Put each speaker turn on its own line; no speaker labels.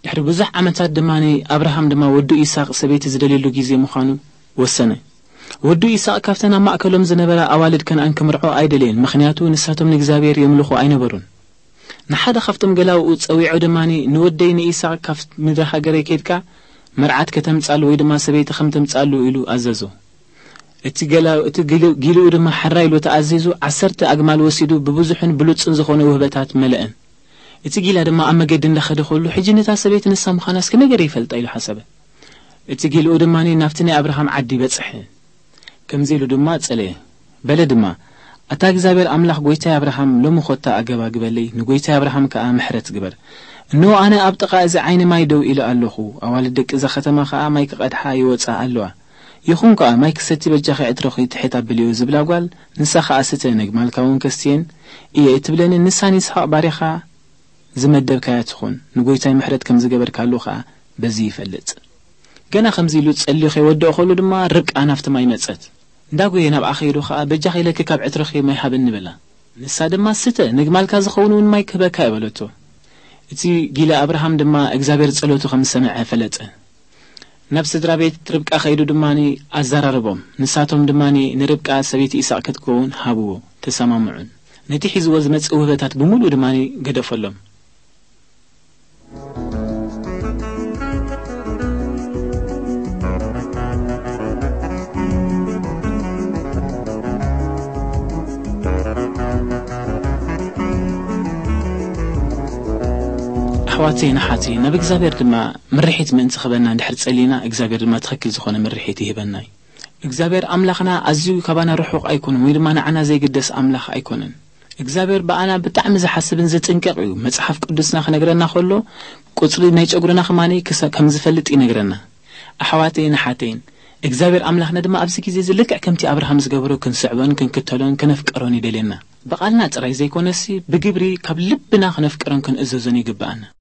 ድሕሪ ብዙሕ ዓመታት ድማኒ አብርሃም ድማ ወዱ ኢሳቅ ሰበይቲ ዝደልየሉ ግዜ ምዃኑ ወሰነ ወዱ ኢሳቅ ካፍተና ማእከሎም ዝነበረ አዋልድ ከነአን ክምርዖ አይደልን ምክንያቱ ንሳቶም ንእግዚአብሔር የምልኹ አይነበሩን ንሓደ ካፍቶም ገላው ፀዊዑ ድማኒ ንወደይ ንኢሳቅ ካፍት ምድረ ሃገረ ከድካ መርዓት ከተምጻሉ ወይ ድማ ሰበይቲ ከም ተምጻሉ ኢሉ አዘዞ እቲ ጊልኡ ድማ ሓራይሉ ተአዚዙ 10 አግማል ወሲዱ ብብዙሕን ብሉጽን ዝኾነ ውህበታት መለአን እቲ ጊላ ድማ ኣብ መገዲ እንዳኸደ ኸሉ ሕጂ ነታ ሰበይቲ ንሳ ምዃናስ ከነገር ይፈልጣ ኢሉ ሓሰበ እቲ ጊልኡ ድማኒ ናፍቲ ናይ አብርሃም ዓዲ በጽሐ ከምዚ ኢሉ ድማ ጸለየ በለ ድማ ኣታ እግዚአብሔር አምላኽ ጎይታይ አብርሃም ሎሚ ኾታ አገባ ግበለይ ንጎይታይ አብርሃም ከዓ ምሕረት ግበር እነሆ ኣነ ኣብ ጥቓ እዚ ዓይኒ ማይ ደው ኢለ ኣለኹ ኣዋልድ ደቂ እዛ ከተማ ከዓ ማይ ክቐድሓ ይወፃ ኣለዋ ይኹን ከዓ ማይ ክሰቲ በጃኺ ዕትረኺ ትሕት ኣበልዮ ዝብላ ጓል ንሳ ከዓ ስተ ነግማልካ እውን ከስትየን እየ እትብለኒ ንሳን ይስሐቅ ባሪኻ ዝመደብካያ ትኹን ንጎይታይ ምሕረት ከም ዝገበርካሉ ከዓ በዚ ይፈልጥ ገና ከምዚ ኢሉ ጸልዩ ኸይወድኦ ኸሉ ድማ ርብቃ ናፍቲ ማይ መጸት እንዳጎየ ናብ ኣኸይዱ ከዓ በጃኺ ለክ ካብ ዕትረኺ ማይ ሃብን ንበላ ንሳ ድማ ስተ ነግማልካ ዝኸውን እውን ማይ ክበካ ይበለቶ እቲ ጊላ አብርሃም ድማ እግዚአብሔር ጸሎቱ ከም ሰምዐ ፈለጠ ናብ ስድራ ቤት ርብቃ ኸይዱ ድማኒ አዘራረቦም ንሳቶም ድማኒ ንርብቃ ሰበይቲ ኢሳቅ ክትከውን ሃብዎ ተሰማምዑን ነቲ ሒዝዎ ዝመጽእ ውህበታት ብምሉእ ድማኒ ገደፈሎም أحواتي نحاتي نبي إجزابير دما مرحيت من انتخابنا ندحر تسألينا إجزابير دما تخكل زخون مرحيت يهبناي إجزابير أملاخنا أزيو كبانا رحوق أيكونن ويدمانا عنا زي قدس أملاخ أيكونن إجزابير بأنا بتعمز حسبن زي تنكرعو مصحف قدسنا خنقرنا خلو قصري نيج أقرنا خماني كم زفلت ينقرنا أحواتي نحاتين إجزابير أملاخنا دما أبسكي زي لك كمتي أبراهام زقبرو كنسعبان كنكتلون كنفكروني دلينا بقالنا ترى زي كونسي بجبري قبل لبنا خنفكرون كن إزوزني قبانا